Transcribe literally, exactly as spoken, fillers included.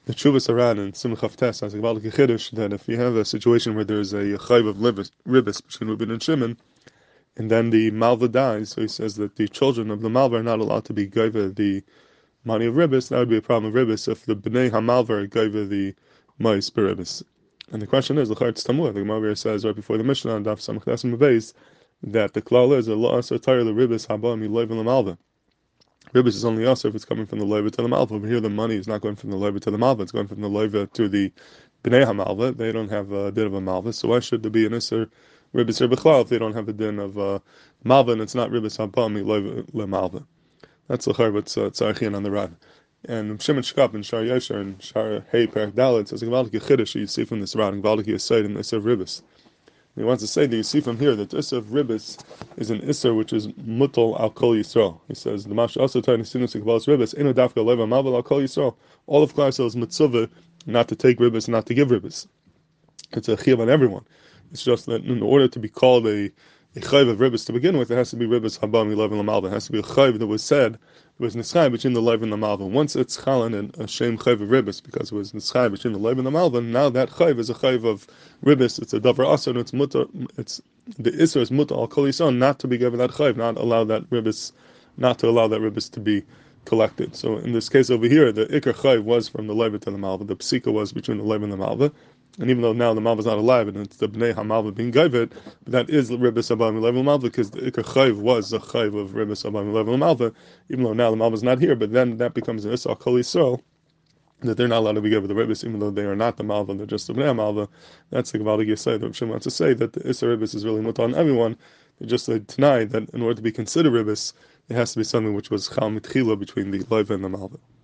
The Chuvas Haran in Simchav Tes has a Gavaldik Chiddush that if you have a situation where there's a chayv of ribis, ribis between Reuben and Shimon, and then the malva dies, so he says that the children of the malva are not allowed to be gaiva the money of ribis. That would be a problem of ribis if the bnei hamalva are gaiva the mais beribis. And the question is, the Chayt Tamur, the Gemara says right before the Mishnah on Daf Samach Tes Mavez, that the klal is a lo aser tayr the ribis haba mi loiv the malva. Ribis is only also if it's coming from the loiva to the malva. Over here, the money is not going from the loiva to the malva; it's going from the loiva to the bnei hamalva. They don't have a din of a malva, so why should there be an iser ribis or bechlal if they don't have a din of uh, malva and it's not ribis habami loiva le malva? That's the chayv what's tzarchian on the rod. And Shimon Shkap and Shar Yesher and Shar Hey Perak Dalet says a Gavaldik Chiddush you see from this rod and Gavaldik Yesod and iser ribis. He wants to say that you see from here that the Isser of Ribis is an Isser which is Mutal al Kol Yisrael. He says, the Mash also trying to sinus Kabbalas Ribis, Inu Dafka Leva Mavel al Kol Yisrael. All of Klal Yisrael is Mitzvah not to take Ribis and not to give Ribis. It's a Chiv on everyone. It's just that in order to be called a, a Chayv of Ribis to begin with, it has to be Ribis Habam Ylev and Lamalva. It has to be a Chayv that was said, it was Nischai between the Lev and the Malva. Once it's Chalan and a Shem Chayv of Ribis, because it was Nischai between the Lev and the Malva, now that Chayv is a Chayv of Ribis, it's a Davar Asr, and it's Mutter, it's, the Isra is Mutter al Kol Yisrael, not to be given that Chayv, not allow that Ribis, not to allow that Ribis to be collected. So in this case over here, the Iker Chayv was from the Lev to the Malva, the Psika was between the Lev and the Malva, and even though now the Malva is not alive, and it's the Bnei HaMalva being Gaivet, but that is Ribis Abam Level Malva, because the Iker Chayv was the Chayv of Ribis Abam Level Malva, even though now the Malva is not here, but then that becomes an Issa Kol Yisrael, that they're not allowed to be given the Ribis, even though they are not the Malva, they're just the Bnei HaMalva. That's the Gavaldik Yesod that Shimon wants to say, that the Issa Ribis is really mutar on everyone. They just uh, deny that in order to be considered Ribis, it has to be something which was Chal Mitchila between the Leiva and the Malva.